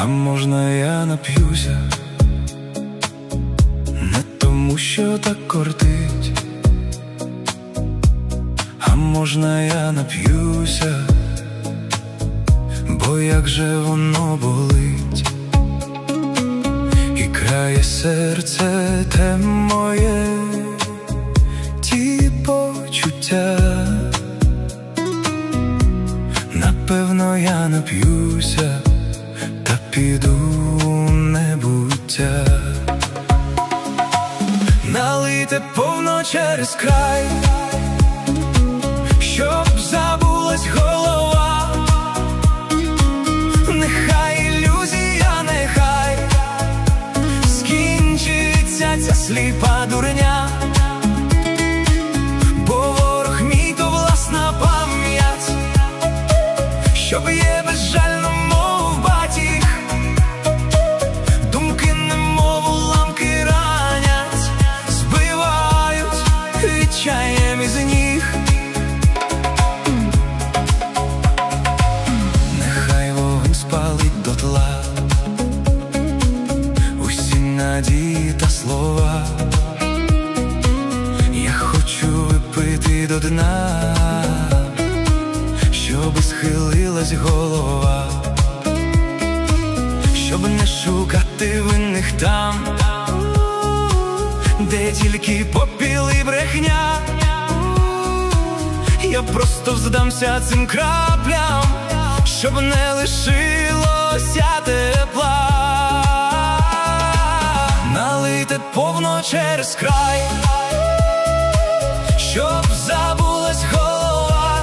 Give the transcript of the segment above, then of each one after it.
А можна я нап'юся, не тому, що так кортить. А можна я нап'юся, бо як же воно болить, і крає серце те моє, ті почуття. Напевно, я нап'юся та піду в небуття. Налийте повно через край, щоб забулась голова. Нехай ілюзія, нехай скінчиться ця сліпа дурня, бо ворог мій то власна пам'ять, що б'є безжально, мов батіг. Думки немов уламки ранять, збивають відчаєм із ніг. Нехай вогонь спалить дотла усі надії та слова. Я хочу випити до дна, щоби схилилась голова, щоб не шукати винних там, де тільки попіл і брехня. Я просто здамся цим краплям, щоб не лишилося тепла. Налийте повно через край, щоб забулась голова.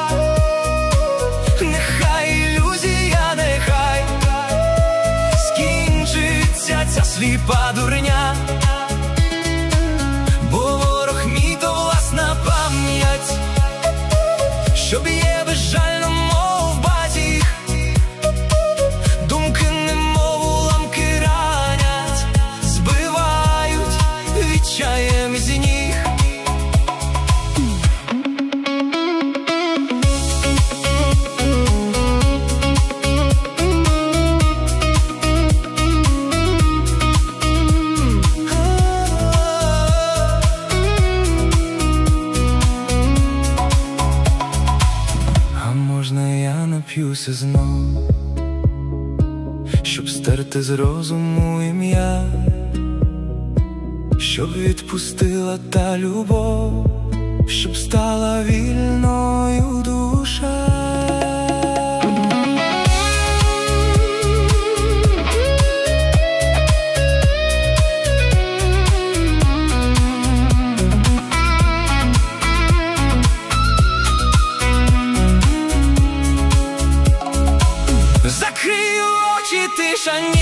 Нехай ілюзія, нехай скінчиться ця сліпа дурня, бо ворог мій то власна пам'ять, що б'є безжально, мов батіг. Думки немов уламки ранять, збивають відчаєм із ніг. Нап'юся знов, щоб стерти з розуму ім'я, щоб відпустила та любов, щоб стала вільною душа. Закрию очі, тиша.